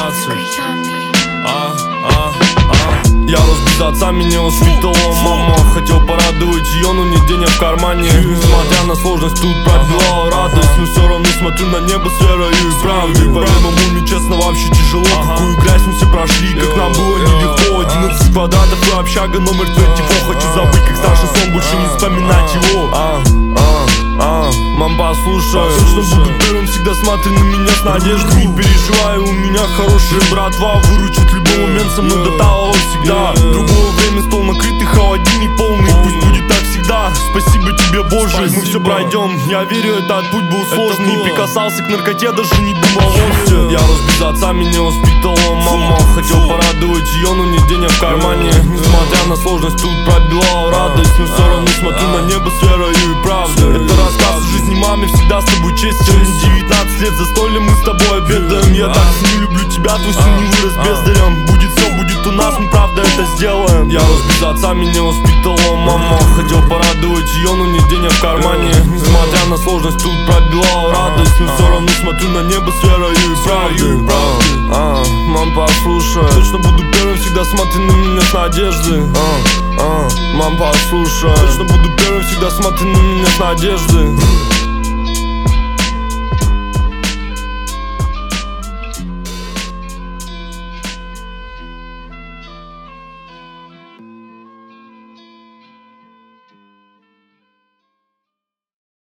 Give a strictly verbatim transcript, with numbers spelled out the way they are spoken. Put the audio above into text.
девятнадцать. А, а, а. Я рос без отца, меня воспитала мама. Хотел порадовать ее, но нет денег в кармане. Несмотря на сложность, тут пробивала радость. Но все равно смотрю на небо с верою и правдой. По этому уме, честно, вообще тяжело. Какую грязь мы все прошли, как нам было нелегко. Одиннадцать квадратов и общага номер двадцать четыре. Хочу забыть, как старший сон, больше не вспоминать его. А, а, а, мам, послушай, точно буду первым, всегда смотри на меня с надеждой. Не переживай, у меня хорошая братва. Выручит в любой момент, со мной до талого всегда. Другое время, стол накрытый, холодильник полный. Пусть будет так всегда, спасибо тебе, Боже. Мы все пройдем, я верю, этот путь был сложный. Не прикасался к наркоте, даже не думал о все. Я рос без отца, меня воспитала мама. Хотел порадовать ее, но нет денег в кармане. Несмотря на сложность, тут пробивала радость. Но все равно смотрю на небо с верою и правдой. Это рассказ о жизни маме, всегда с тобой честен. девятнадцать лет за столем, мы с тобой обедаем. Я так не люблю тебя, твой сын не вырос бездарем. Будет все, будет у нас, мы правда это сделаем. Я рос без отца, меня воспитала мама. Хотел порадовать ее, но нет денег в кармане. Несмотря на сложность, тут пробивала радость. Но все равно смотрю на небо с верою и правдой. А, а, мам, послушай, точно буду первым, всегда смотри на меня с надеждой. А, а, мам, послушай, точно буду первым, всегда смотри на меня с надеждой.